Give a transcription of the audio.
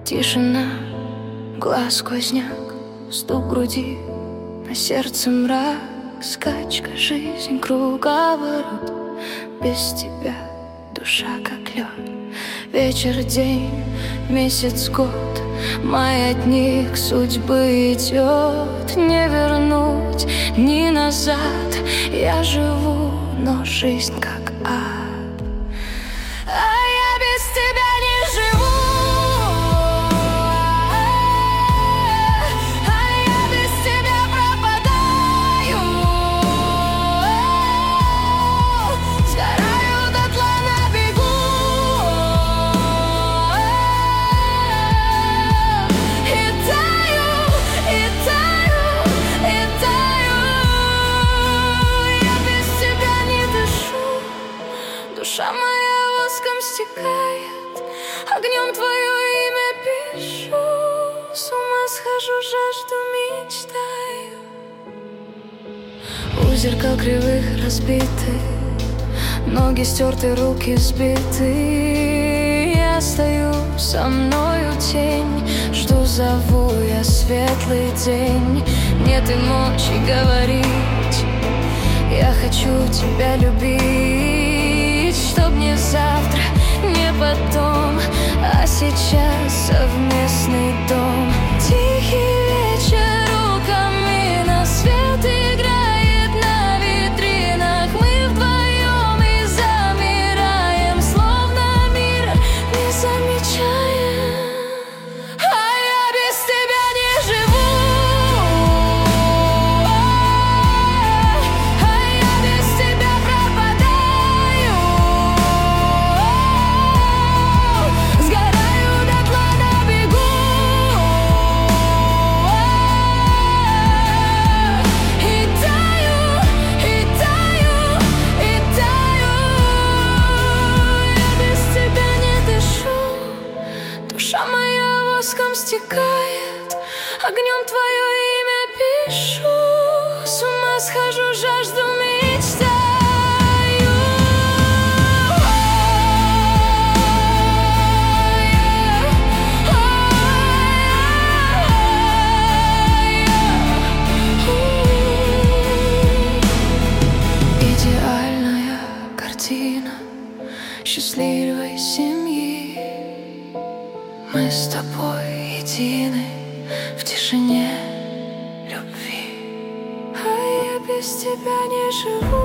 Тишина, глаз сквозняк, стук груди, на сердце мрак, скачка, жизнь, круговорот. Без тебя душа как лед. Вечер, день, месяц, год, маятник судьбы идет. Не вернуть ни назад. Я живу, но жизнь как ад. А я без тебя не живу. А я без тебя пропадаю. Сгораю дотла на бегу. И таю, и таю, и таю. Я без тебя не дышу. Душа моя воском стекает, огнем твое имя пишу. С ума схожу, жажду мечтаю. У зеркал кривых разбиты, ноги стерты, руки сбиты. Я стою, со мною тень, жду, зову я светлый день. Нет и мочи говорить, я хочу тебя любить, чтоб не завтра, не потом, а сейчас совместный дом. Тихий вечер, у камина свет играет на витринах. Мы вдвоем и замираем, словно мир не замечаем. А я без тебя не живу. А я без тебя пропадаю. Сгораю дотла на бегу. И таю, и таю, и таю. Я без тебя не дышу. Душа моя воском стекает, огнем твое имя пишу. С ума схожу, жажду мечтаю. Идеальная картина счастливой семьи. Мы с тобой едины в тишине любви. А я без тебя не живу.